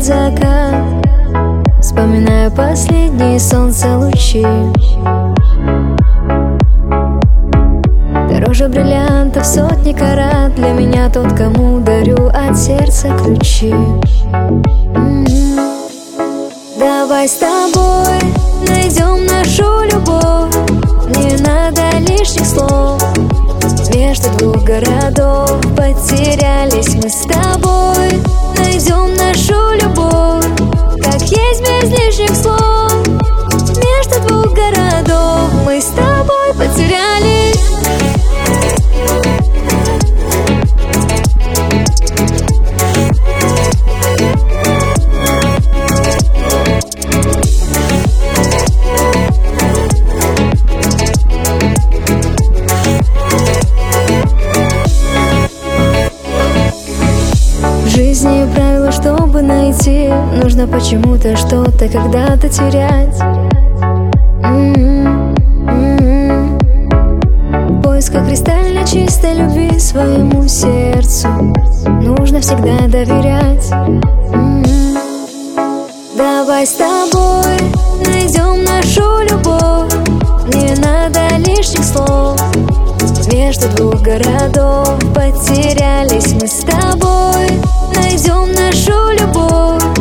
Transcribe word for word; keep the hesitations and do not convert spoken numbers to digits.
сияет закат, вспоминаю последние солнца лучи. Дороже бриллиантов сотни карат, для меня тот, кому дарю от сердца ключи. М-м-м. Давай с тобой найдем нашу любовь, не надо лишних слов. Между двух городов потерялись мы с тобой. Найдем нашу любовь, как есть, без лишних слов. Между двух городов мы с тобой потерялись. В жизни правила, чтобы найти, нужно почему-то что-то когда-то терять. М-м-м, м-м. В поисках кристально чистой любви своему сердцу нужно всегда доверять. М-м. Давай с тобой найдем нашу любовь, не надо лишних слов. Между двух городов потерялись мы с тобой. Найдем нашу любовь,